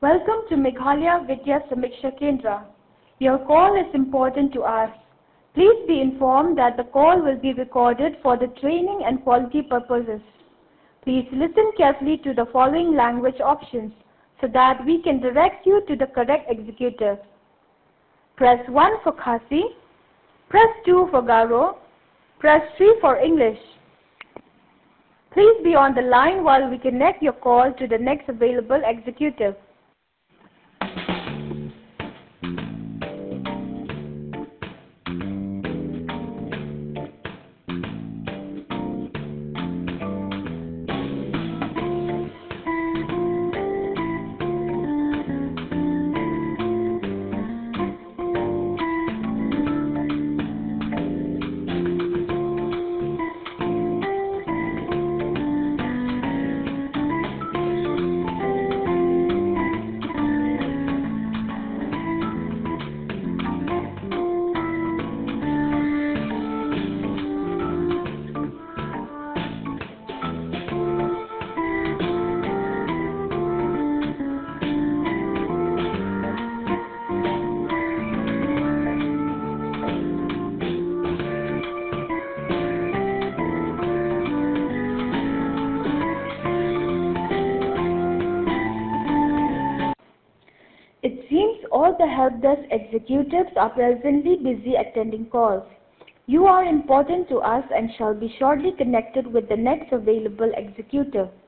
Welcome to Meghalaya Vidya Samiksha Kendra. Your call is important to us. Please be informed that the call will be recorded for the training and quality purposes. Please listen carefully to the following language options so that we can direct you to the correct executive. Press 1 for Khasi, press 2 for Garo, press 3 for English. Please be on the line while we connect your call to the next available executive. It seems all the help desk executives are presently busy attending calls. You are important to us and shall be shortly connected with the next available executive.